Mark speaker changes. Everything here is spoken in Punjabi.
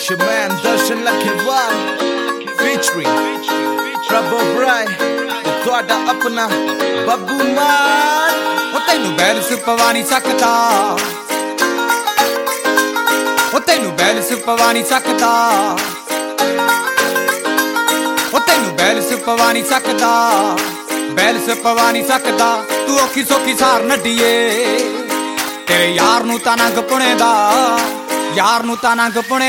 Speaker 1: It's your man Darshan Lakhewal featuring Prabhu Brai ਤੇ ਤੁਹਾਡਾ ਆਪਣਾ ਬੱਬੂ ਮਾਨ।
Speaker 2: ਉਹ ਤੈਨੂੰ ਬੈਲਸ ਪਵਾ ਨਹੀਂ ਸਕਦਾ, ਉਹ ਤੈਨੂੰ ਬੈਲਸ ਪਵਾ ਨਹੀਂ ਸਕਦਾ, ਉਹ ਤੈਨੂੰ ਬੈਲਸ ਪਵਾ ਨਹੀਂ ਸਕਦਾ, ਬੈਲਸ ਪਵਾ ਨਹੀਂ ਸਕਦਾ। ਤੂੰ ਔਖੀ ਸੌਖੀ ਸਾਰ ਨੱਡੀਏ, ਤੇਰੇ ਯਾਰ ਨੂੰ ਤਾਂ ਨੰਗ ਪੁਣੇ ਦਾ, ਯਾਰ ਨੂੰ ਤਾਂ ਨੰਗ ਪੁਣੇ